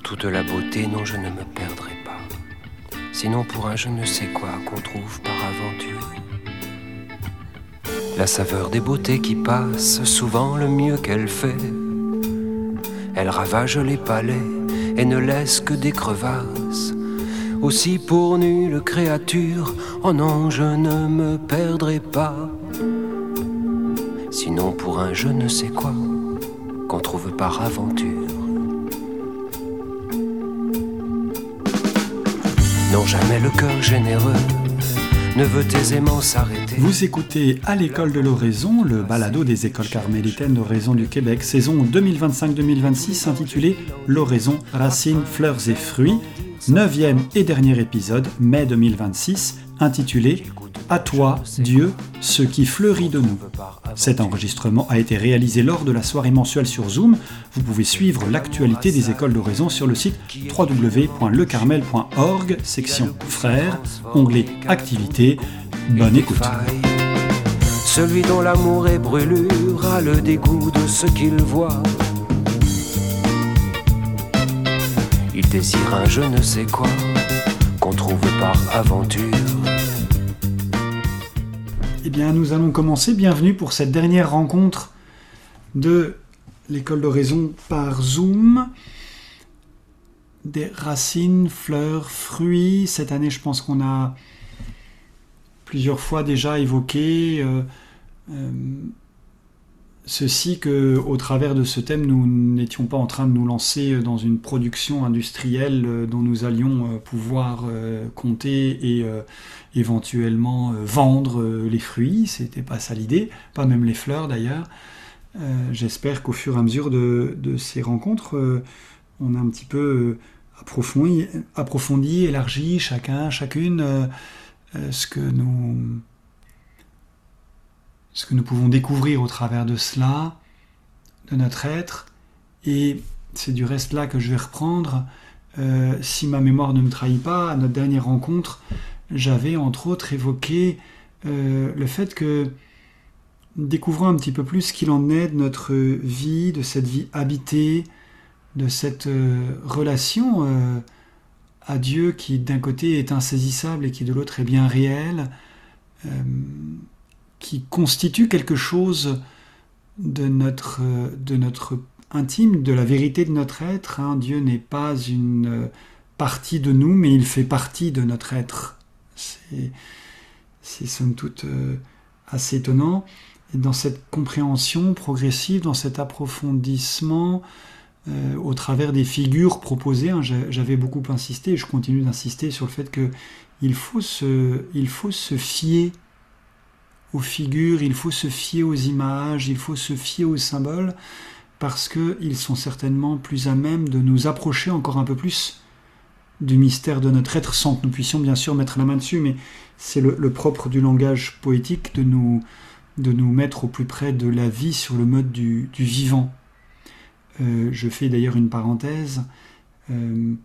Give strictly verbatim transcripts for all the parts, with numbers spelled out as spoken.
toute la beauté, non, je ne me perdrai pas. Sinon pour un je ne sais quoi qu'on trouve par aventure. La saveur des beautés qui passent, souvent le mieux qu'elle fait. Elle ravage les palais et ne laisse que des crevasses. Aussi pour nulle créature, oh non, je ne me perdrai pas. Sinon pour un je ne sais quoi qu'on trouve par aventure. Non, jamais le cœur généreux ne veut aisément s'arrêter. Vous écoutez À l'école de l'Oraison, le balado des écoles carmélitaines d'Oraison du Québec, saison deux mille vingt-cinq deux mille vingt-six, intitulé L'Oraison, racines, fleurs et fruits, neuvième et dernier épisode, mai deux mille vingt-six, intitulé À toi, Dieu, ce qui fleurit de nous. Cet enregistrement a été réalisé lors de la soirée mensuelle sur Zoom. Vous pouvez suivre l'actualité des écoles d'Oraison sur le site w w w point le carmel point org, section Frères, onglet Activités. Bonne écoute. Celui dont l'amour est brûlure a le dégoût de ce qu'il voit. Il désire un je ne sais quoi qu'on trouve par aventure. Eh bien, nous allons commencer. Bienvenue pour cette dernière rencontre de l'école d'Oraison par Zoom. Des racines, fleurs, fruits. Cette année, je pense qu'on a plusieurs fois déjà évoqué euh, euh, ceci, qu'au travers de ce thème, nous n'étions pas en train de nous lancer dans une production industrielle dont nous allions pouvoir euh, compter et euh, éventuellement euh, vendre euh, les fruits. C'était pas ça l'idée, pas même les fleurs d'ailleurs. Euh, j'espère qu'au fur et à mesure de, de ces rencontres, euh, on a un petit peu euh, approfondi, approfondi, élargi chacun, chacune euh, euh, ce que nous ce que nous pouvons découvrir au travers de cela, de notre être. Et c'est du reste là que je vais reprendre. Euh, si ma mémoire ne me trahit pas, à notre dernière rencontre, j'avais entre autres évoqué euh, le fait que, découvrant un petit peu plus ce qu'il en est de notre vie, de cette vie habitée, de cette euh, relation euh, à Dieu qui d'un côté est insaisissable et qui de l'autre est bien réelle, euh, qui constitue quelque chose de notre, de notre intime, de la vérité de notre être. Hein. Dieu n'est pas une partie de nous, mais il fait partie de notre être. C'est, c'est somme toute euh, assez étonnant. Et dans cette compréhension progressive, dans cet approfondissement, euh, au travers des figures proposées, hein, j'avais beaucoup insisté, et je continue d'insister sur le fait qu'il faut se, il faut se fier aux figures, il faut se fier aux images, il faut se fier aux symboles, parce qu'ils sont certainement plus à même de nous approcher encore un peu plus du mystère de notre être, sans que nous puissions bien sûr mettre la main dessus, mais c'est le, le propre du langage poétique de nous, de nous mettre au plus près de la vie sur le mode du, du vivant. Euh, je fais d'ailleurs une parenthèse. Euh,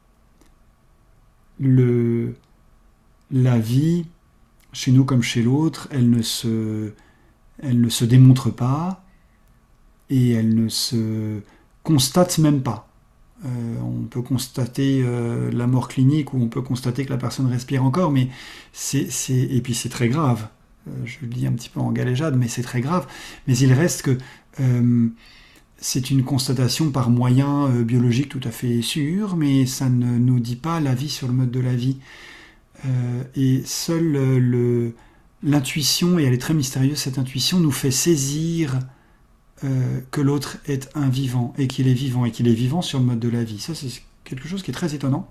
le, la vie, chez nous comme chez l'autre, elle ne se, elle ne se démontre pas et elle ne se constate même pas. Euh, on peut constater euh, la mort clinique ou on peut constater que la personne respire encore, mais c'est, c'est, et puis c'est très grave. Euh, je le dis un petit peu en galéjade, mais c'est très grave. Mais il reste que euh, c'est une constatation par moyen euh, biologique tout à fait sûr, mais ça ne nous dit pas la vie sur le mode de la vie. Euh, et seule euh, le, l'intuition, et elle est très mystérieuse, cette intuition nous fait saisir euh, que l'autre est un vivant, et qu'il est vivant, et qu'il est vivant sur le mode de la vie. Ça, c'est quelque chose qui est très étonnant,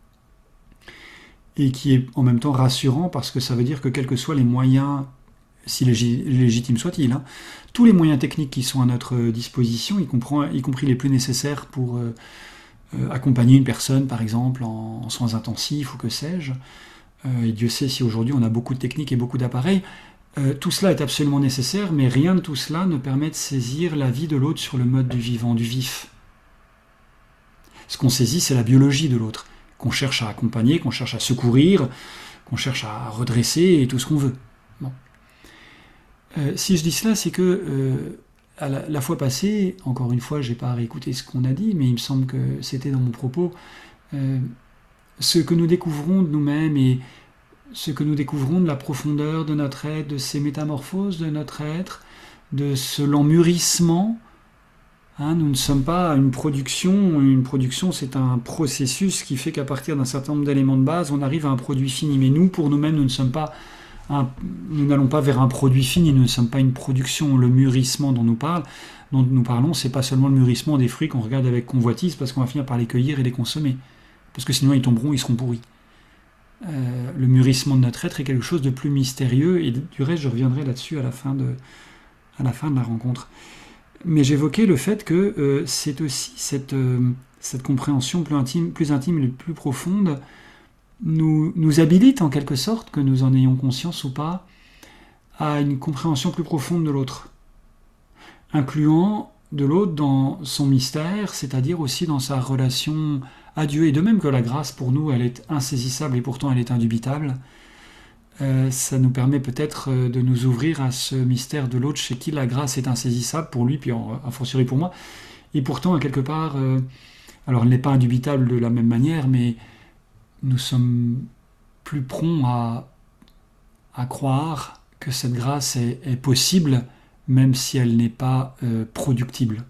et qui est en même temps rassurant, parce que ça veut dire que quels que soient les moyens, si légis, légitimes soient-ils, hein, tous les moyens techniques qui sont à notre disposition, y, comprend, y compris les plus nécessaires pour euh, euh, accompagner une personne, par exemple, en, en soins intensifs, ou que sais-je, Euh, et Dieu sait si aujourd'hui on a beaucoup de techniques et beaucoup d'appareils, euh, tout cela est absolument nécessaire, mais rien de tout cela ne permet de saisir la vie de l'autre sur le mode du vivant, du vif. Ce qu'on saisit, c'est la biologie de l'autre, qu'on cherche à accompagner, qu'on cherche à secourir, qu'on cherche à redresser, et tout ce qu'on veut. Bon. Euh, si je dis cela, c'est que euh, à la, la fois passée, encore une fois, je n'ai pas réécouté ce qu'on a dit, mais il me semble que c'était dans mon propos, euh, ce que nous découvrons de nous-mêmes et ce que nous découvrons de la profondeur de notre être, de ces métamorphoses de notre être, de ce lent mûrissement. Hein, nous ne sommes pas une production. Une production, c'est un processus qui fait qu'à partir d'un certain nombre d'éléments de base, on arrive à un produit fini. Mais nous, pour nous-mêmes, nous ne sommes pas un, nous n'allons pas vers un produit fini. Nous ne sommes pas une production. Le mûrissement dont nous parlons, dont nous parlons, c'est pas seulement le mûrissement des fruits qu'on regarde avec convoitise, parce qu'on va finir par les cueillir et les consommer, parce que sinon ils tomberont, ils seront pourris. Euh, le mûrissement de notre être est quelque chose de plus mystérieux, et du reste, je reviendrai là-dessus à la fin de, à la fin de la rencontre. Mais j'évoquais le fait que euh, c'est aussi cette, euh, cette compréhension plus intime, plus intime et plus profonde nous, nous habilite en quelque sorte, que nous en ayons conscience ou pas, à une compréhension plus profonde de l'autre, incluant de l'autre dans son mystère, c'est-à-dire aussi dans sa relation à Dieu. Et de même que la grâce, pour nous, elle est insaisissable et pourtant elle est indubitable, euh, ça nous permet peut-être de nous ouvrir à ce mystère de l'autre chez qui la grâce est insaisissable, pour lui, puis a fortiori pour moi. Et pourtant, à quelque part, euh, alors elle n'est pas indubitable de la même manière, mais nous sommes plus prompts à, à croire que cette grâce est, est possible, même si elle n'est pas euh, productible.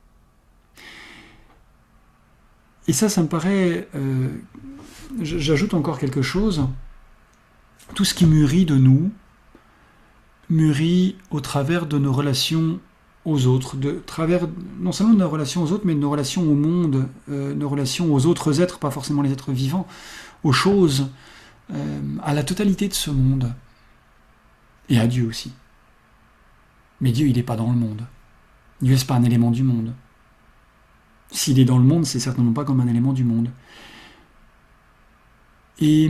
Et ça, ça me paraît... Euh, j'ajoute encore quelque chose. Tout ce qui mûrit de nous, mûrit au travers de nos relations aux autres, de travers non seulement de nos relations aux autres, mais de nos relations au monde, euh, nos relations aux autres êtres, pas forcément les êtres vivants, aux choses, euh, à la totalité de ce monde, et à Dieu aussi. Mais Dieu, il n'est pas dans le monde. Dieu, n'est pas un élément du monde. S'il est dans le monde, c'est certainement pas comme un élément du monde. Et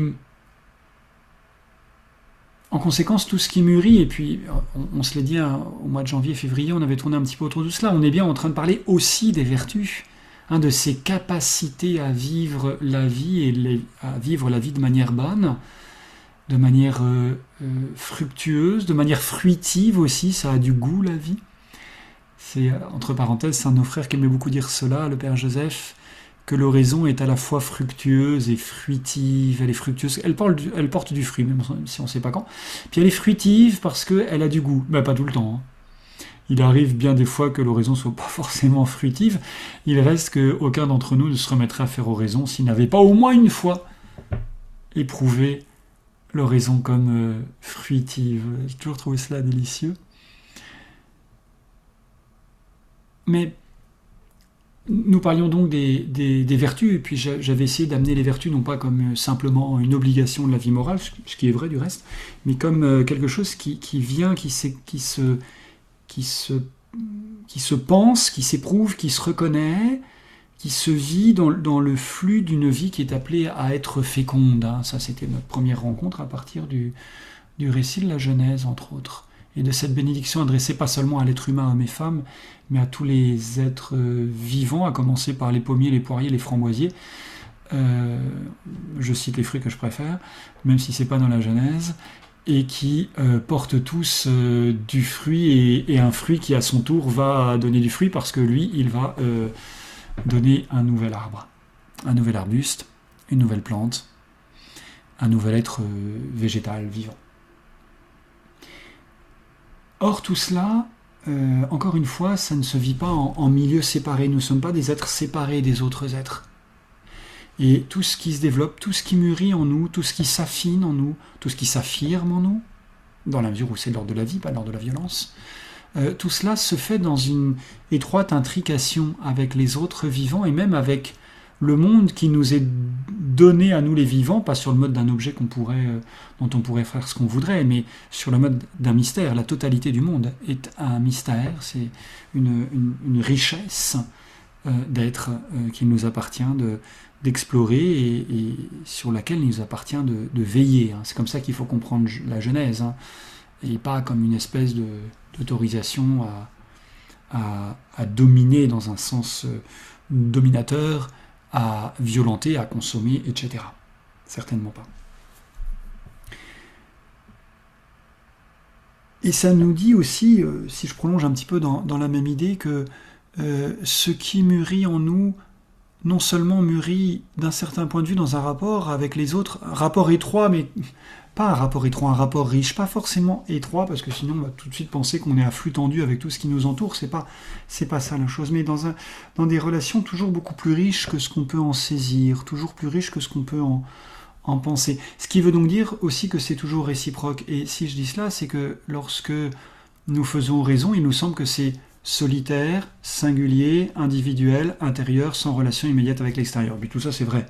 en conséquence, tout ce qui mûrit, et puis on, on se l'est dit hein, au mois de janvier, février, on avait tourné un petit peu autour de cela, on est bien en train de parler aussi des vertus, hein, de ces capacités à vivre la vie, et les, à vivre la vie de manière bonne, de manière euh, euh, fructueuse, de manière fruitive aussi, ça a du goût la vie. C'est, entre parenthèses, c'est un de nos frères qui aimait beaucoup dire cela, le père Joseph, que l'oraison est à la fois fructueuse et fruitive. Elle est fructueuse, elle porte du, elle porte du fruit, même si on ne sait pas quand. Puis elle est fruitive parce qu'elle a du goût. Ben, pas tout le temps. Hein. Il arrive bien des fois que l'oraison ne soit pas forcément fruitive. Il reste qu'aucun d'entre nous ne se remettrait à faire oraison s'il n'avait pas au moins une fois éprouvé l'oraison comme euh, fruitive. J'ai toujours trouvé cela délicieux. Mais nous parlions donc des, des, des vertus, et puis j'avais essayé d'amener les vertus non pas comme simplement une obligation de la vie morale, ce qui est vrai du reste, mais comme quelque chose qui, qui vient, qui, qui, se, qui, se, qui se pense, qui s'éprouve, qui se reconnaît, qui se vit dans, dans le flux d'une vie qui est appelée à être féconde. Hein. Ça, c'était notre première rencontre à partir du, du récit de la Genèse, entre autres. Et de cette bénédiction adressée pas seulement à l'être humain, hommes et femmes, mais à tous les êtres vivants, à commencer par les pommiers, les poiriers, les framboisiers. Euh, je cite les fruits que je préfère, même si c'est pas dans la Genèse, et qui euh, portent tous euh, du fruit, et, et un fruit qui à son tour va donner du fruit, parce que lui, il va euh, donner un nouvel arbre, un nouvel arbuste, une nouvelle plante, un nouvel être euh, végétal vivant. Or, tout cela, euh, encore une fois, ça ne se vit pas en, en milieu séparé. Nous ne sommes pas des êtres séparés des autres êtres. Et tout ce qui se développe, tout ce qui mûrit en nous, tout ce qui s'affine en nous, tout ce qui s'affirme en nous, dans la mesure où c'est l'ordre de la vie, pas l'ordre de la violence, euh, tout cela se fait dans une étroite intrication avec les autres vivants, et même avec le monde qui nous est donné à nous les vivants, pas sur le mode d'un objet qu'on pourrait, euh, dont on pourrait faire ce qu'on voudrait, mais sur le mode d'un mystère. La totalité du monde est un mystère, c'est une, une, une richesse euh, d'être euh, qu'il nous appartient de, d'explorer et, et sur laquelle il nous appartient de, de veiller. Hein. C'est comme ça qu'il faut comprendre la Genèse, hein, et pas comme une espèce de, d'autorisation à, à, à dominer dans un sens euh, dominateur, à violenter, à consommer, et cetera. Certainement pas. Et ça nous dit aussi, euh, si je prolonge un petit peu dans, dans la même idée, que euh, ce qui mûrit en nous, non seulement mûrit d'un certain point de vue dans un rapport avec les autres, un rapport étroit, mais pas un rapport étroit, un rapport riche, pas forcément étroit, parce que sinon on va tout de suite penser qu'on est à flux tendu avec tout ce qui nous entoure, c'est pas, c'est pas ça la chose, mais dans, un, dans des relations toujours beaucoup plus riches que ce qu'on peut en saisir, toujours plus riches que ce qu'on peut en, en penser. Ce qui veut donc dire aussi que c'est toujours réciproque. Et si je dis cela, c'est que lorsque nous faisons raison, il nous semble que c'est solitaire, singulier, individuel, intérieur, sans relation immédiate avec l'extérieur. Puis tout ça, c'est vrai.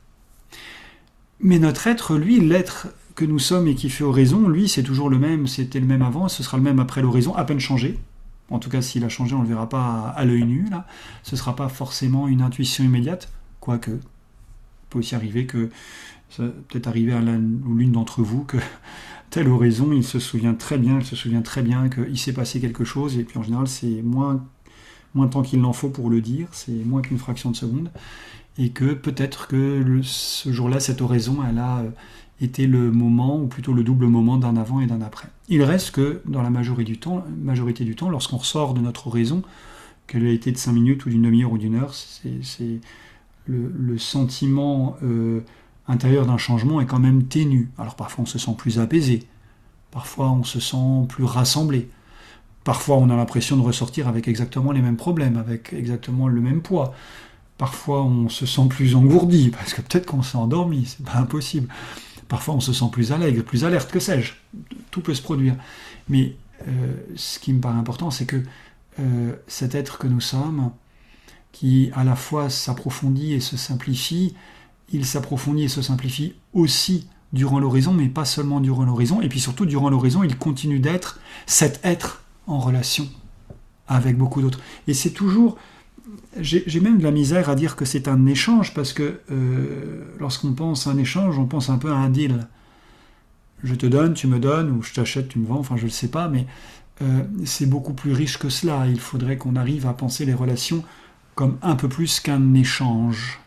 Mais notre être, lui, l'être que nous sommes et qui fait oraison, lui, c'est toujours le même, c'était le même avant, ce sera le même après l'oraison, à peine changé. En tout cas, s'il a changé, on ne le verra pas à l'œil nu, là. Ce ne sera pas forcément une intuition immédiate, quoique. Il peut aussi arriver que, ça peut-être arriver à l'un ou l'une d'entre vous, que telle oraison, il se souvient très bien, elle se souvient très bien qu'il s'est passé quelque chose, et puis en général, c'est moins, moins de temps qu'il n'en faut pour le dire, c'est moins qu'une fraction de seconde, et que peut-être que le, ce jour-là, cette oraison, elle a été le moment, ou plutôt le double moment d'un avant et d'un après. Il reste que, dans la majorité du temps, majorité du temps lorsqu'on ressort de notre oraison, qu'elle ait été de cinq minutes ou d'une demi-heure ou d'une heure, c'est, c'est le, le sentiment euh, intérieur d'un changement est quand même ténu. Alors parfois on se sent plus apaisé, parfois on se sent plus rassemblé, parfois on a l'impression de ressortir avec exactement les mêmes problèmes, avec exactement le même poids. Parfois on se sent plus engourdi, parce que peut-être qu'on s'est endormi, c'est pas impossible. Parfois on se sent plus allègre, plus alerte, que sais-je. Tout peut se produire. Mais euh, ce qui me paraît important, c'est que euh, cet être que nous sommes, qui à la fois s'approfondit et se simplifie, il s'approfondit et se simplifie aussi durant l'horizon, mais pas seulement durant l'horizon, et puis surtout durant l'horizon, il continue d'être cet être en relation avec beaucoup d'autres. Et c'est toujours... J'ai, j'ai même de la misère à dire que c'est un échange, parce que euh, lorsqu'on pense à un échange, on pense un peu à un deal. Je te donne, tu me donnes, ou je t'achète, tu me vends, enfin je ne le sais pas, mais euh, c'est beaucoup plus riche que cela. Il faudrait qu'on arrive à penser les relations comme un peu plus qu'un échange.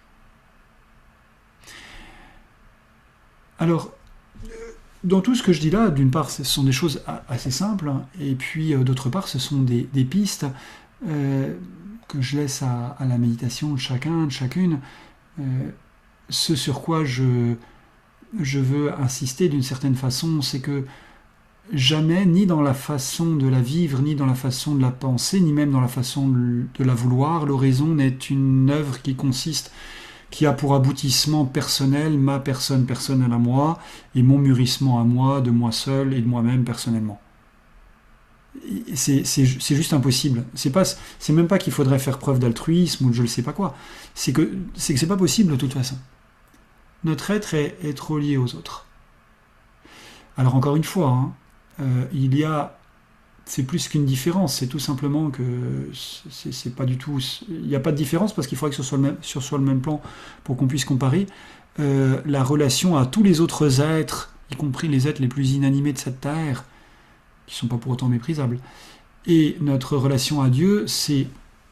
Alors, dans tout ce que je dis là, d'une part, ce sont des choses assez simples, et puis euh, d'autre part, ce sont des, des pistes euh, que je laisse à, à la méditation de chacun, de chacune. Euh, ce sur quoi je, je veux insister d'une certaine façon, c'est que jamais, ni dans la façon de la vivre, ni dans la façon de la penser, ni même dans la façon de, de la vouloir, l'oraison n'est une œuvre qui consiste, qui a pour aboutissement personnel ma personne personnelle à moi, et mon mûrissement à moi, de moi seul et de moi-même personnellement. C'est, c'est, c'est juste impossible. C'est, pas, c'est même pas qu'il faudrait faire preuve d'altruisme ou de je ne sais pas quoi. C'est que c'est que c'est pas possible de toute façon. Notre être est, est trop lié aux autres. Alors encore une fois, hein, euh, il y a, c'est plus qu'une différence. C'est tout simplement que c'est, c'est pas du tout. Il n'y a pas de différence parce qu'il faudrait que ce soit le même, ce soit le même plan pour qu'on puisse comparer euh, la relation à tous les autres êtres, y compris les êtres les plus inanimés de cette terre, qui ne sont pas pour autant méprisables. Et notre relation à Dieu, c'est,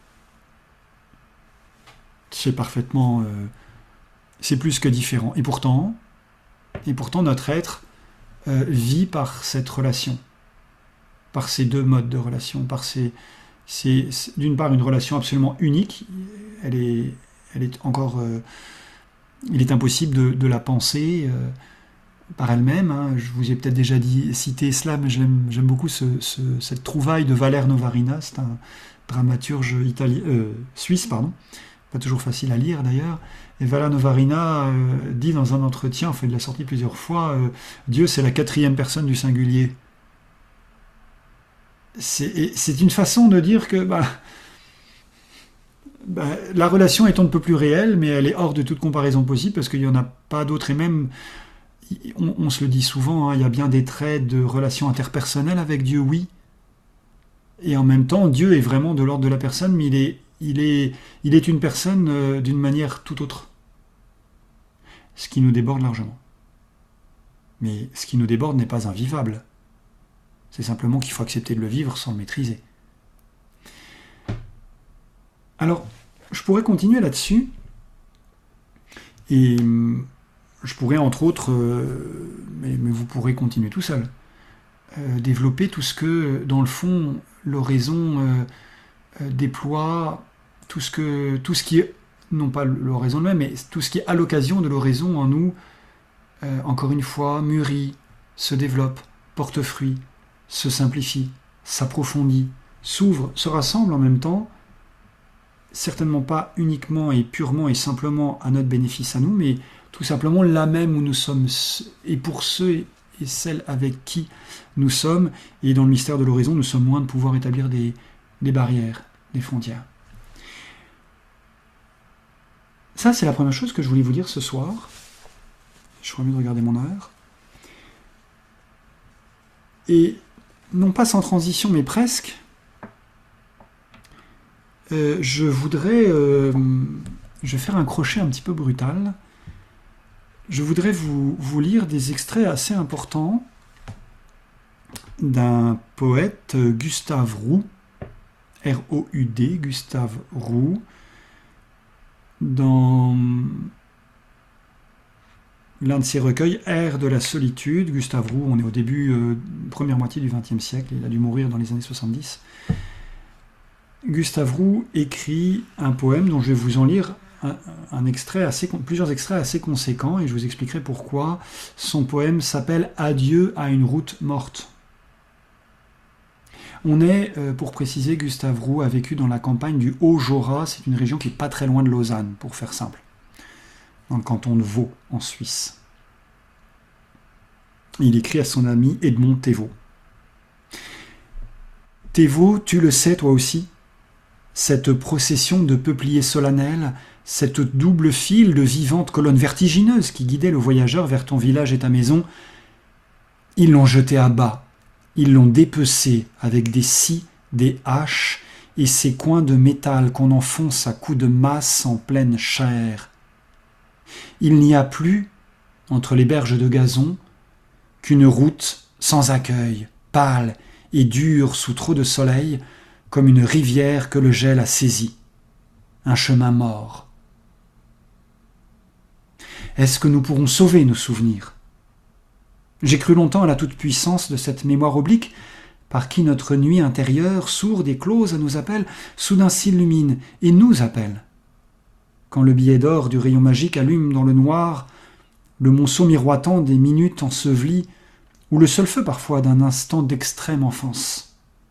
c'est parfaitement... Euh, c'est plus que différent. Et pourtant, et pourtant notre être euh, vit par cette relation, par ces deux modes de relation, par ces... C'est, c'est d'une part une relation absolument unique, elle est, elle est encore... Euh, il est impossible de, de la penser... Euh, par elle-même, hein. Je vous ai peut-être déjà dit, cité cela, mais j'aime, j'aime beaucoup ce, ce, cette trouvaille de Valère Novarina, c'est un dramaturge italien, euh, suisse, pardon, pas toujours facile à lire d'ailleurs, et Valère Novarina euh, dit dans un entretien, enfin il l'a sorti plusieurs fois, euh, Dieu c'est la quatrième personne du singulier. C'est, c'est une façon de dire que bah, bah, la relation est on ne peut plus réelle, mais elle est hors de toute comparaison possible, parce qu'il n'y en a pas d'autre, et même... On, on se le dit souvent, hein, il y a bien des traits de relations interpersonnelles avec Dieu, oui. Et en même temps, Dieu est vraiment de l'ordre de la personne, mais il est, il est, il est une personne euh, d'une manière tout autre. Ce qui nous déborde largement. Mais ce qui nous déborde n'est pas invivable. C'est simplement qu'il faut accepter de le vivre sans le maîtriser. Alors, je pourrais continuer là-dessus. Et... je pourrais, entre autres, euh, mais, mais vous pourrez continuer tout seul, euh, développer tout ce que, dans le fond, l'oraison euh, euh, déploie, tout ce, que, tout ce qui est, non pas l'oraison elle-même, mais tout ce qui est à l'occasion de l'oraison en nous, euh, encore une fois, mûrit, se développe, porte fruit, se simplifie, s'approfondit, s'ouvre, se rassemble en même temps, certainement pas uniquement et purement et simplement à notre bénéfice à nous, mais tout simplement là même où nous sommes, et pour ceux et celles avec qui nous sommes, et dans le mystère de l'oraison, nous sommes loin de pouvoir établir des, des barrières, des frontières. Ça, c'est la première chose que je voulais vous dire ce soir. Je ferai mieux de regarder mon heure. Et non pas sans transition, mais presque, euh, je voudrais... Euh, je vais faire un crochet un petit peu brutal. Je voudrais vous, vous lire des extraits assez importants d'un poète, Gustave Roux, R O U D, Gustave Roux, dans l'un de ses recueils, Air de la solitude. Gustave Roux, on est au début, euh, première moitié du vingtième siècle, il a dû mourir dans les années soixante-dix. Gustave Roux écrit un poème dont je vais vous en lire un, un extrait assez, plusieurs extraits assez conséquents, et je vous expliquerai pourquoi. Son poème s'appelle « Adieu à une route morte ». On est, euh, pour préciser, Gustave Roux a vécu dans la campagne du Haut-Jura, c'est une région qui est pas très loin de Lausanne, pour faire simple, dans le canton de Vaud, en Suisse. Il écrit à son ami Edmond Thévaux. « Thévaux, tu le sais toi aussi, cette procession de peupliers solennels, cette double file de vivantes colonnes vertigineuses qui guidaient le voyageur vers ton village et ta maison, ils l'ont jeté à bas. Ils l'ont dépecé avec des scies, des haches et ces coins de métal qu'on enfonce à coups de masse en pleine chair. Il n'y a plus, entre les berges de gazon, qu'une route sans accueil, pâle et dure sous trop de soleil, comme une rivière que le gel a saisie. Un chemin mort. Est-ce que nous pourrons sauver nos souvenirs ? J'ai cru longtemps à la toute-puissance de cette mémoire oblique, par qui notre nuit intérieure, sourde et close, nous appelle, soudain s'illumine et nous appelle. Quand le billet d'or du rayon magique allume dans le noir le monceau miroitant des minutes ensevelies, ou le seul feu parfois d'un instant d'extrême enfance.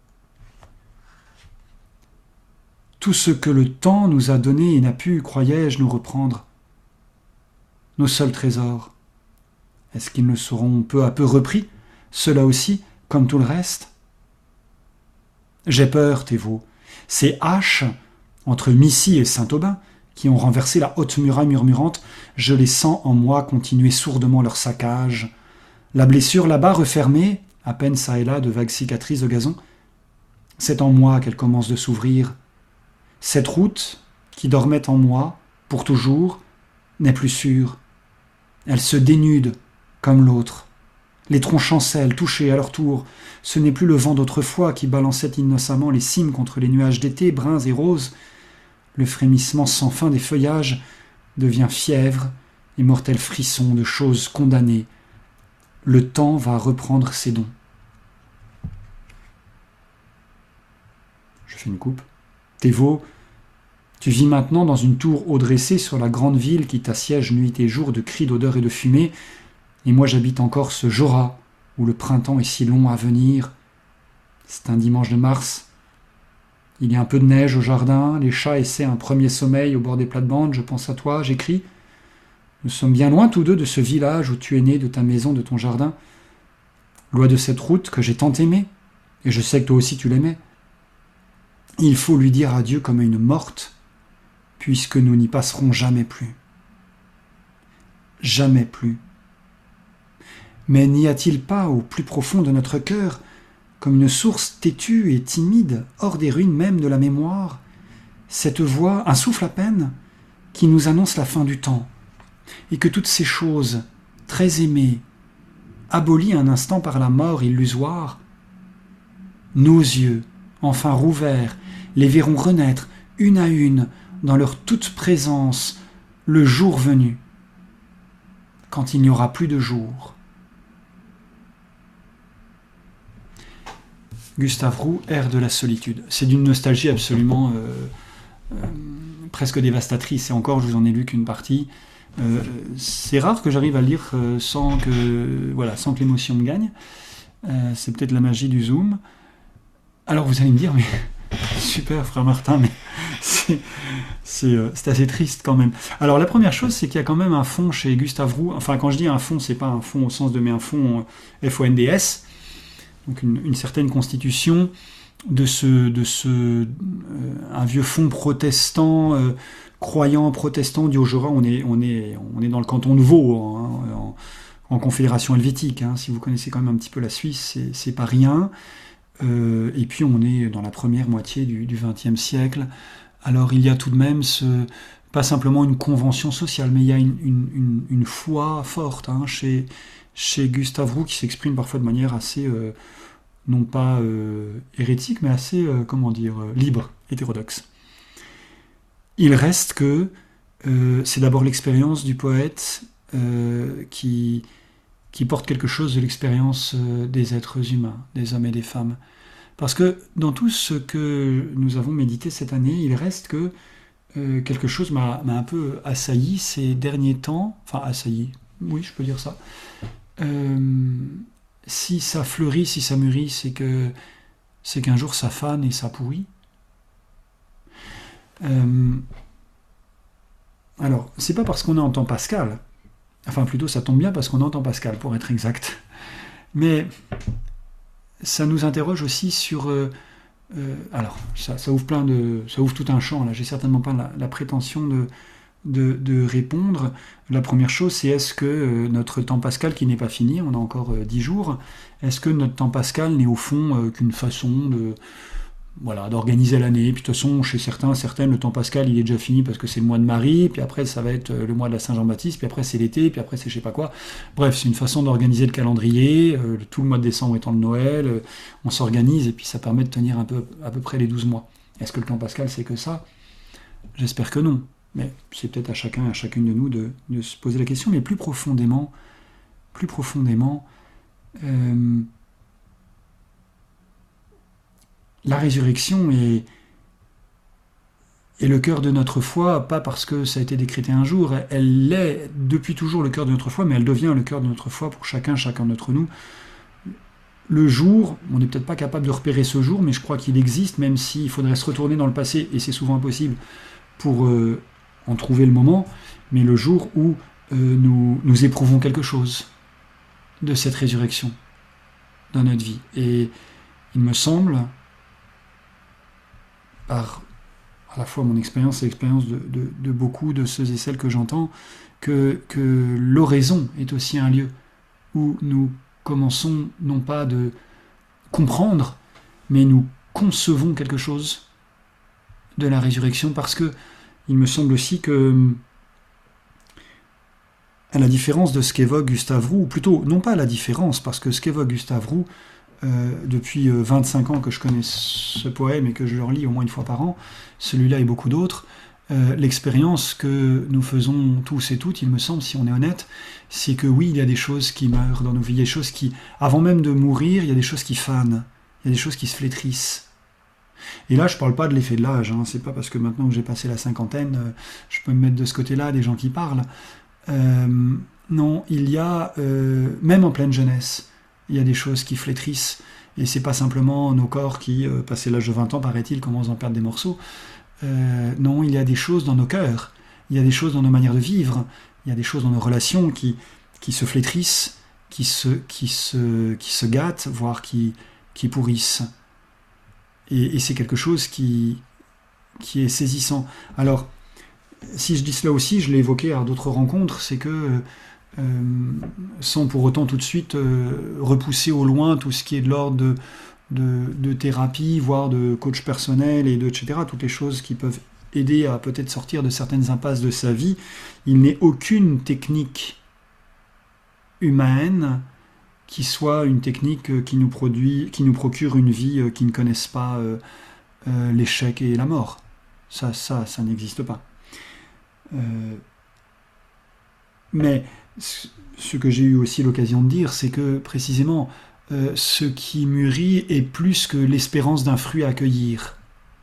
Tout ce que le temps nous a donné et n'a pu, croyais-je, nous reprendre. Nos seuls trésors. Est-ce qu'ils ne seront peu à peu repris, ceux-là aussi, comme tout le reste ? J'ai peur, Thévaux. Ces haches, entre Missy et Saint-Aubin, qui ont renversé la haute muraille murmurante, je les sens en moi continuer sourdement leur saccage. La blessure là-bas refermée, à peine çà et là de vagues cicatrices de gazon, c'est en moi qu'elle commence de s'ouvrir. Cette route, qui dormait en moi, pour toujours, n'est plus sûre. Elle se dénude, comme l'autre. Les troncs chancellent, touchés à leur tour. Ce n'est plus le vent d'autrefois qui balançait innocemment les cimes contre les nuages d'été, bruns et roses. Le frémissement sans fin des feuillages devient fièvre et mortel frisson de choses condamnées. Le temps va reprendre ses dons. Je fais une coupe. Thévaux, tu vis maintenant dans une tour haut dressée sur la grande ville qui t'assiège nuit et jour de cris d'odeur et de fumée, et moi j'habite encore ce Jura où le printemps est si long à venir. C'est un dimanche de mars. Il y a un peu de neige au jardin, les chats essaient un premier sommeil au bord des plates-bandes, je pense à toi, j'écris. Nous sommes bien loin tous deux de ce village où tu es né, de ta maison, de ton jardin. Loin de cette route que j'ai tant aimée, et je sais que toi aussi tu l'aimais. Il faut lui dire adieu comme à une morte, puisque nous n'y passerons jamais plus. Jamais plus. Mais n'y a-t-il pas, au plus profond de notre cœur, comme une source têtue et timide, hors des ruines même de la mémoire, cette voix, un souffle à peine, qui nous annonce la fin du temps, et que toutes ces choses, très aimées, abolies un instant par la mort illusoire, nos yeux, enfin rouverts, les verront renaître, une à une, dans leur toute présence, le jour venu, quand il n'y aura plus de jour. Gustave Roux, Air de la solitude. C'est d'une nostalgie absolument euh, euh, presque dévastatrice. Et encore, je vous en ai lu qu'une partie. Euh, c'est rare que j'arrive à le lire euh, sans que, voilà, sans que l'émotion me gagne. Euh, c'est peut-être la magie du Zoom. Alors vous allez me dire, mais super frère Martin, mais c'est, c'est, euh, c'est assez triste quand même. Alors la première chose, c'est qu'il y a quand même un fond chez Gustave Roux. Enfin, quand je dis un fond, c'est pas un fond au sens de mais un fond euh, F O N D S, donc une, une certaine constitution de ce, de ce euh, un vieux fond protestant, euh, croyant protestant du Haut-Jura. On est, on est, on est dans le canton de Vaud, hein, en, en confédération helvétique. Hein. Si vous connaissez quand même un petit peu la Suisse, c'est, c'est pas rien. Euh, et puis on est dans la première moitié du vingtième siècle. Alors il y a tout de même ce, pas simplement une convention sociale, mais il y a une, une, une, une foi forte hein, chez, chez Gustave Roux qui s'exprime parfois de manière assez, euh, non pas euh, hérétique, mais assez, euh, comment dire, euh, libre, hétérodoxe. Il reste que euh, c'est d'abord l'expérience du poète euh, qui... qui porte quelque chose de l'expérience des êtres humains, des hommes et des femmes. Parce que dans tout ce que nous avons médité cette année, il reste que euh, quelque chose m'a, m'a un peu assailli ces derniers temps, enfin assailli, oui je peux dire ça. Euh, si ça fleurit, si ça mûrit, c'est que c'est qu'un jour ça fane et ça pourrit. Euh, alors, c'est pas parce qu'on est en temps pascal. Enfin, plutôt, ça tombe bien parce qu'on entend Pascal, pour être exact. Mais ça nous interroge aussi sur... Euh, euh, alors, ça, ça ouvre plein de... Ça ouvre tout un champ, là. J'ai certainement pas la, la prétention de, de, de répondre. La première chose, c'est est-ce que euh, notre temps pascal, qui n'est pas fini, on a encore euh, dix jours, est-ce que notre temps pascal n'est au fond euh, qu'une façon de... Voilà, d'organiser l'année. Puis de toute façon, chez certains, certaines, le temps pascal, il est déjà fini parce que c'est le mois de Marie, puis après, ça va être le mois de la Saint-Jean-Baptiste, puis après, c'est l'été, puis après, c'est je sais pas quoi. Bref, c'est une façon d'organiser le calendrier. Euh, tout le mois de décembre étant le Noël, euh, on s'organise et puis ça permet de tenir un peu, à peu près les douze mois. Est-ce que le temps pascal, c'est que ça ? J'espère que non. Mais c'est peut-être à chacun et à chacune de nous de, de se poser la question. Mais plus profondément, plus profondément, euh, la résurrection est, est le cœur de notre foi, pas parce que ça a été décrété un jour, elle l'est depuis toujours le cœur de notre foi, mais elle devient le cœur de notre foi pour chacun, chacun d'entre nous. Le jour, on n'est peut-être pas capable de repérer ce jour, mais je crois qu'il existe, même s'il faudrait se retourner dans le passé, et c'est souvent impossible pour euh, en trouver le moment, mais le jour où euh, nous, nous éprouvons quelque chose de cette résurrection dans notre vie. Et il me semble, par à la fois mon expérience et l'expérience de, de, de beaucoup de ceux et celles que j'entends, que, que l'oraison est aussi un lieu où nous commençons non pas de comprendre, mais nous concevons quelque chose de la résurrection, parce que il me semble aussi que, à la différence de ce qu'évoque Gustave Roux, ou plutôt, non pas à la différence, parce que ce qu'évoque Gustave Roux, Euh, depuis euh, vingt-cinq ans que je connais ce poème et que je le relis au moins une fois par an, celui-là et beaucoup d'autres, euh, l'expérience que nous faisons tous et toutes, il me semble, si on est honnête, c'est que oui, il y a des choses qui meurent dans nos vies, il y a des choses qui, avant même de mourir, il y a des choses qui fanent, il y a des choses qui se flétrissent. Et là, je parle pas de l'effet de l'âge, hein, c'est pas parce que maintenant que j'ai passé la cinquantaine, euh, je peux me mettre de ce côté-là des gens qui parlent. Euh, non, il y a, euh, même en pleine jeunesse, il y a des choses qui flétrissent, et c'est pas simplement nos corps qui, euh, passé l'âge de vingt ans, paraît-il, commencent à en perdre des morceaux. Euh, non, il y a des choses dans nos cœurs, il y a des choses dans nos manières de vivre, il y a des choses dans nos relations qui, qui se flétrissent, qui se, qui se, qui se gâtent, voire qui, qui pourrissent. Et, et c'est quelque chose qui, qui est saisissant. Alors, si je dis cela aussi, je l'ai évoqué à d'autres rencontres, c'est que Euh, sans pour autant tout de suite euh, repousser au loin tout ce qui est de l'ordre de, de, de thérapie, voire de coach personnel, et de, et cetera, toutes les choses qui peuvent aider à peut-être sortir de certaines impasses de sa vie. Il n'est aucune technique humaine qui soit une technique qui nous, produit, qui nous procure une vie qui ne connaisse pas euh, euh, l'échec et la mort. Ça, ça, ça n'existe pas. Euh, mais ce que j'ai eu aussi l'occasion de dire, c'est que précisément euh, ce qui mûrit est plus que l'espérance d'un fruit à accueillir,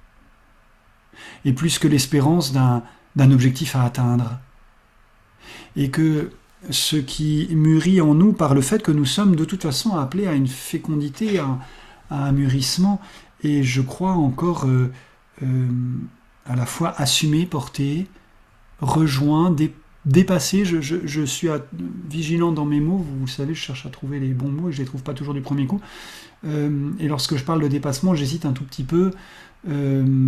et plus que l'espérance d'un, d'un objectif à atteindre. Et que ce qui mûrit en nous par le fait que nous sommes de toute façon appelés à une fécondité, à, à un mûrissement, et je crois encore euh, euh, à la fois assumé, porté, rejoint, dé, dépassé. Je, je, je suis à, vigilant dans mes mots, vous, vous le savez, je cherche à trouver les bons mots et je ne les trouve pas toujours du premier coup. Euh, et lorsque je parle de dépassement, j'hésite un tout petit peu. Euh,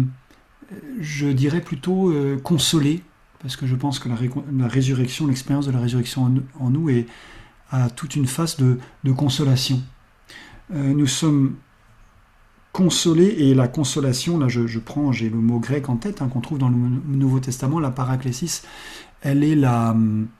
je dirais plutôt euh, consoler, parce que je pense que la, ré, la résurrection, l'expérience de la résurrection en, en nous est, a toute une phase de, de consolation. Euh, nous sommes consolés, et la consolation, là je, je prends, j'ai le mot grec en tête, hein, qu'on trouve dans le Nouveau Testament, la paraklésis, elle est la...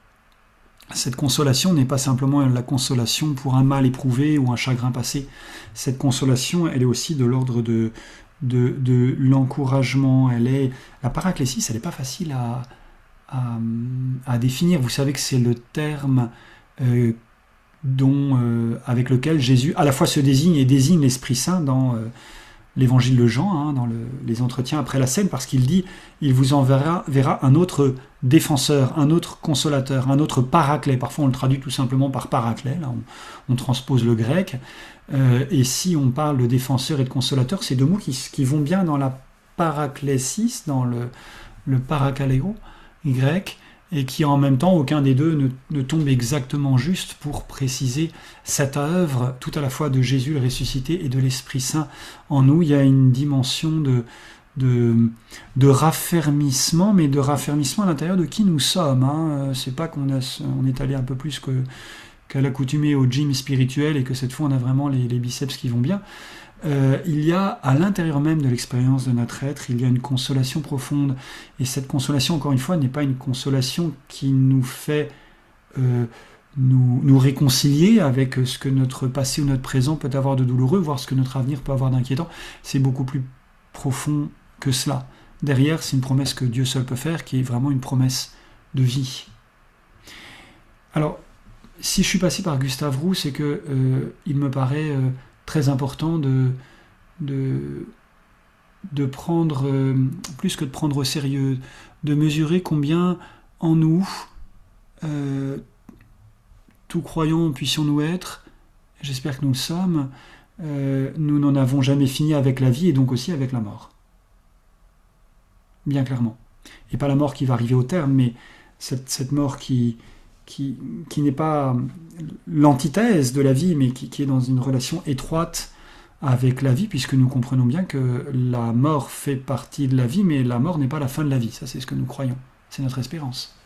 Cette consolation n'est pas simplement la consolation pour un mal éprouvé ou un chagrin passé. Cette consolation, elle est aussi de l'ordre de, de, de l'encouragement. Elle est, la paraklésis, elle n'est pas facile à, à, à définir. Vous savez que c'est le terme euh, dont, euh, avec lequel Jésus à la fois se désigne et désigne l'Esprit Saint dans euh, l'évangile de Jean, hein, dans le, les entretiens après la scène, parce qu'il dit « Il vous enverra verra un autre défenseur, un autre consolateur, un autre paraclet ». Parfois on le traduit tout simplement par paraclet, là on, on transpose le grec. Euh, et si on parle de défenseur et de consolateur, c'est deux mots qui, qui vont bien dans la paraklésis, dans le, le parakaleo grec, et qui en même temps, aucun des deux ne, ne tombe exactement juste pour préciser cette œuvre tout à la fois de Jésus le ressuscité et de l'Esprit Saint en nous. Il y a une dimension de, de, de raffermissement, mais de raffermissement à l'intérieur de qui nous sommes. Hein. C'est pas qu'on a, on est allé un peu plus que, qu'à l'accoutumée au gym spirituel et que cette fois on a vraiment les, les biceps qui vont bien. Euh, il y a à l'intérieur même de l'expérience de notre être, il y a une consolation profonde. Et cette consolation, encore une fois, n'est pas une consolation qui nous fait euh, nous, nous réconcilier avec ce que notre passé ou notre présent peut avoir de douloureux, voire ce que notre avenir peut avoir d'inquiétant. C'est beaucoup plus profond que cela. Derrière, c'est une promesse que Dieu seul peut faire, qui est vraiment une promesse de vie. Alors, si je suis passé par Gustave Roux, c'est que euh, il me paraît... Euh, très important de, de, de prendre, euh, plus que de prendre au sérieux, de mesurer combien en nous, euh, tout croyant puissions-nous être, j'espère que nous le sommes, euh, nous n'en avons jamais fini avec la vie et donc aussi avec la mort. Bien clairement. Et pas la mort qui va arriver au terme, mais cette, cette mort qui... Qui, qui n'est pas l'antithèse de la vie, mais qui, qui est dans une relation étroite avec la vie, puisque nous comprenons bien que la mort fait partie de la vie, mais la mort n'est pas la fin de la vie. Ça, c'est ce que nous croyons. C'est notre espérance.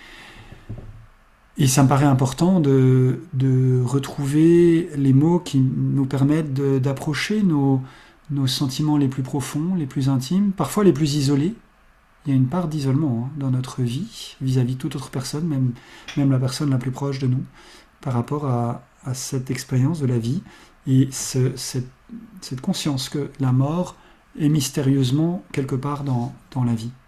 Et ça me paraît important de, de retrouver les mots qui nous permettent de, d'approcher nos, nos sentiments les plus profonds, les plus intimes, parfois les plus isolés. Il y a une part d'isolement hein, dans notre vie, vis-à-vis de toute autre personne, même, même la personne la plus proche de nous, par rapport à, à cette expérience de la vie, et ce, cette, cette conscience que la mort est mystérieusement quelque part dans, dans la vie.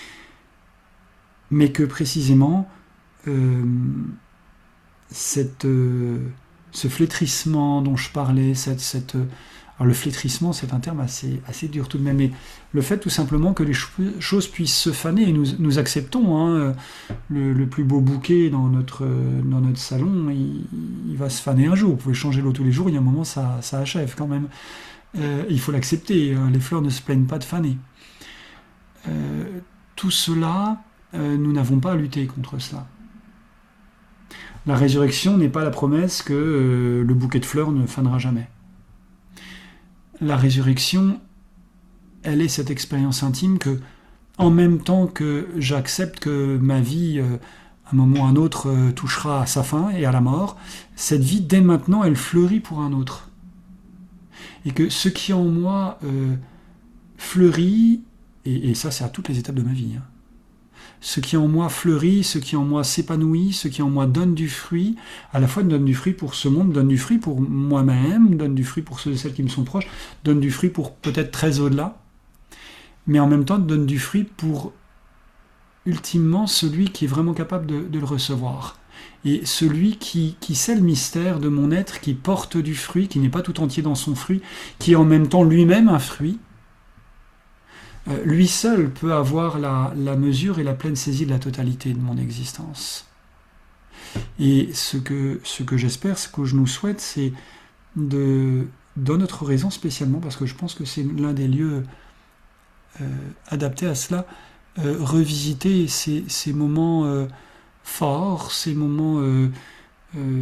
Mais que précisément, euh, cette, euh, ce flétrissement dont je parlais, cette... cette Alors le flétrissement, c'est un terme assez, assez dur tout de même, mais le fait tout simplement que les choses puissent se faner, et nous, nous acceptons hein, le, le plus beau bouquet dans notre, dans notre salon, il, il va se faner un jour. Vous pouvez changer l'eau tous les jours, il y a un moment, ça, ça achève quand même. Euh, il faut l'accepter, les fleurs ne se plaignent pas de faner. Euh, tout cela, euh, nous n'avons pas à lutter contre cela. La résurrection n'est pas la promesse que euh, le bouquet de fleurs ne fanera jamais. La résurrection, elle est cette expérience intime que, en même temps que j'accepte que ma vie, euh, à un moment ou à un autre, euh, touchera à sa fin et à la mort, cette vie, dès maintenant, elle fleurit pour un autre. Et que ce qui en moi euh, fleurit, et, et ça c'est à toutes les étapes de ma vie, hein, ce qui en moi fleurit, ce qui en moi s'épanouit, ce qui en moi donne du fruit, à la fois donne du fruit pour ce monde, donne du fruit pour moi-même, donne du fruit pour ceux et celles qui me sont proches, donne du fruit pour peut-être très au-delà, mais en même temps donne du fruit pour ultimement celui qui est vraiment capable de, de le recevoir. Et celui qui, qui sait le mystère de mon être, qui porte du fruit, qui n'est pas tout entier dans son fruit, qui est en même temps lui-même un fruit, euh, lui seul peut avoir la, la mesure et la pleine saisie de la totalité de mon existence. Et ce que, ce que j'espère, ce que je nous souhaite, c'est de, dans notre raison spécialement, parce que je pense que c'est l'un des lieux euh, adaptés à cela, euh, revisiter ces, ces moments euh, forts, ces moments... Euh, euh,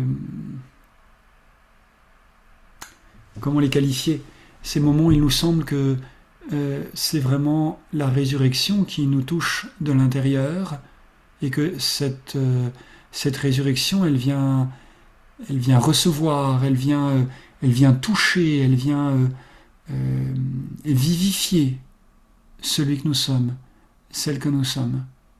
comment les qualifier ? Ces moments où il nous semble que euh, c'est vraiment la résurrection qui nous touche de l'intérieur, et que cette... Euh, Cette résurrection, elle vient, elle vient recevoir, elle vient, euh, elle vient toucher, elle vient euh, euh, vivifier celui que nous sommes, celle que nous sommes.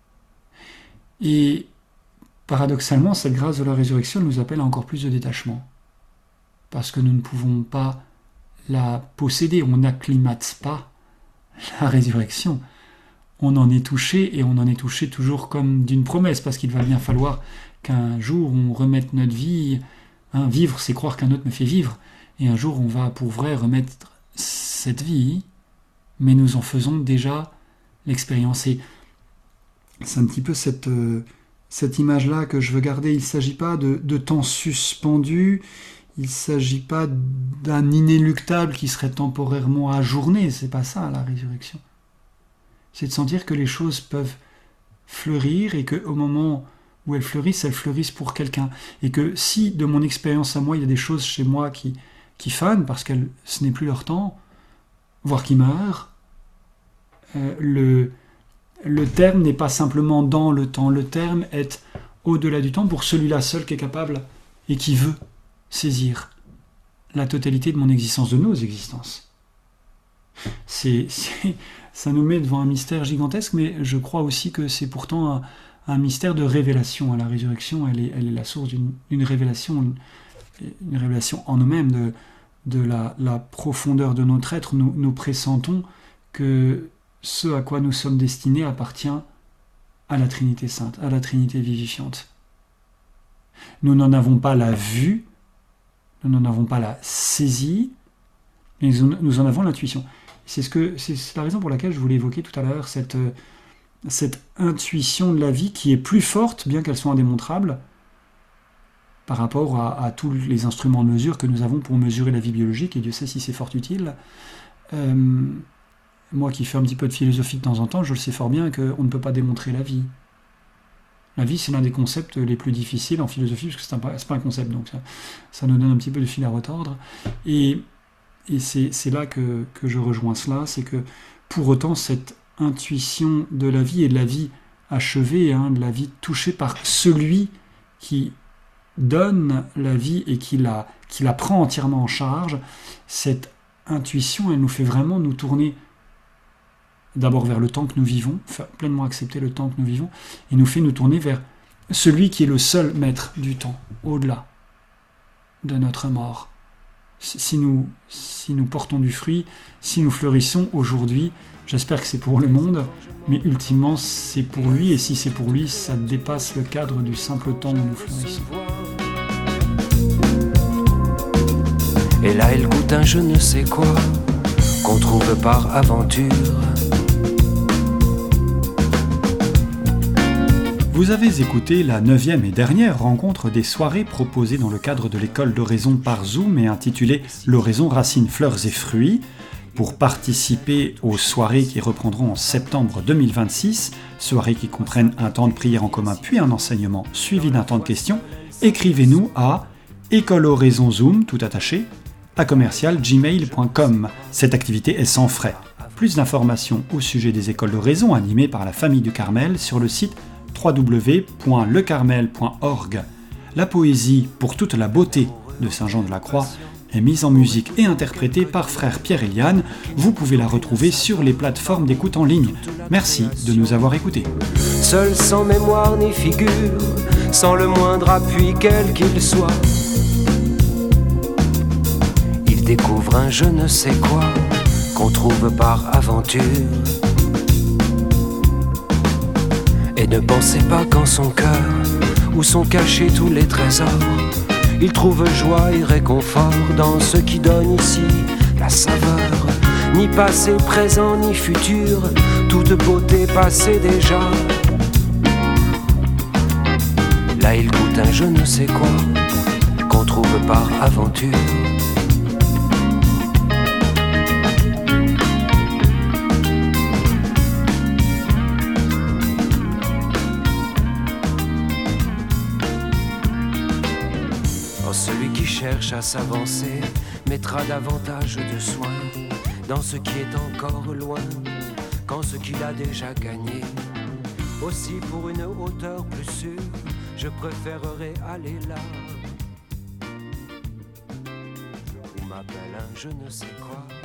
Et paradoxalement, cette grâce de la résurrection nous appelle à encore plus de détachement, parce que nous ne pouvons pas la posséder, on n'acclimate pas la résurrection. On en est touché, et on en est touché toujours comme d'une promesse, parce qu'il va bien falloir qu'un jour on remette notre vie. Hein, vivre, c'est croire qu'un autre me fait vivre, et un jour on va pour vrai remettre cette vie, mais nous en faisons déjà l'expérience. Et c'est un petit peu cette, euh, cette image-là que je veux garder. Il ne s'agit pas de, de temps suspendu, il ne s'agit pas d'un inéluctable qui serait temporairement ajourné, c'est pas ça la résurrection. C'est de sentir que les choses peuvent fleurir, et qu'au moment où elles fleurissent, elles fleurissent pour quelqu'un. Et que si, de mon expérience à moi, il y a des choses chez moi qui, qui fanent, parce que ce n'est plus leur temps, voire qui meurent, euh, le, le terme n'est pas simplement dans le temps. Le terme est au-delà du temps pour celui-là seul qui est capable et qui veut saisir la totalité de mon existence, de nos existences. C'est... c'est Ça nous met devant un mystère gigantesque, mais je crois aussi que c'est pourtant un, un mystère de révélation. À la résurrection, elle est, elle est la source d'une, d'une révélation, une, une révélation en nous-mêmes, de, de la, la profondeur de notre être. Nous, nous pressentons que ce à quoi nous sommes destinés appartient à la Trinité Sainte, à la Trinité vivifiante. Nous n'en avons pas la vue, nous n'en avons pas la saisie, mais nous en avons l'intuition. C'est, ce que, c'est la raison pour laquelle je voulais évoquer tout à l'heure cette, cette intuition de la vie qui est plus forte, bien qu'elle soit indémontrable, par rapport à, à tous les instruments de mesure que nous avons pour mesurer la vie biologique, et Dieu sait si c'est fort utile. Euh, moi qui fais un petit peu de philosophie de temps en temps, je le sais fort bien qu'on ne peut pas démontrer la vie. La vie, c'est l'un des concepts les plus difficiles en philosophie, parce que c'est, un, c'est pas un concept, donc ça, ça nous donne un petit peu de fil à retordre. Et... Et c'est, c'est là que, que je rejoins cela, c'est que pour autant cette intuition de la vie, et de la vie achevée, hein, de la vie touchée par celui qui donne la vie et qui la, qui la prend entièrement en charge, cette intuition, elle nous fait vraiment nous tourner d'abord vers le temps que nous vivons, enfin, pleinement accepter le temps que nous vivons, et nous fait nous tourner vers celui qui est le seul maître du temps, au-delà de notre mort. Si nous, si nous portons du fruit, si nous fleurissons aujourd'hui, j'espère que c'est pour le monde, mais ultimement c'est pour lui, et si c'est pour lui, ça dépasse le cadre du simple temps où nous fleurissons. Et là il goûte un je ne sais quoi, qu'on trouve par aventure. Vous avez écouté la neuvième et dernière rencontre des soirées proposées dans le cadre de l'école d'oraison par Zoom et intitulée « L'oraison racines, fleurs et fruits ». Pour participer aux soirées qui reprendront en septembre deux mille vingt-six, soirées qui comprennent un temps de prière en commun puis un enseignement suivi d'un temps de questions, écrivez-nous à école oraison zoom, tout attaché, à commercial gmail point com. Cette activité est sans frais. Plus d'informations au sujet des écoles d'oraison animées par la famille du Carmel sur le site w w w point le carmel point org. La poésie pour toute la beauté de Saint Jean de la Croix est mise en musique et interprétée par frère Pierre Eliane. Vous pouvez la retrouver sur les plateformes d'écoute en ligne. Merci de nous avoir écoutés. Seul sans mémoire ni figure, sans le moindre appui quel qu'il soit, il découvre un je ne sais quoi qu'on trouve par aventure. Et ne pensez pas qu'en son cœur, où sont cachés tous les trésors. Il trouve joie et réconfort dans ce qui donne ici la saveur. Ni passé, présent, ni futur, toute beauté passée déjà. Là il goûte un je ne sais quoi qu'on trouve par aventure. Oh, celui qui cherche à s'avancer mettra davantage de soin dans ce qui est encore loin qu'en ce qu'il a déjà gagné. Aussi pour une hauteur plus sûre, je préférerais aller là où m'appelle un je ne sais quoi.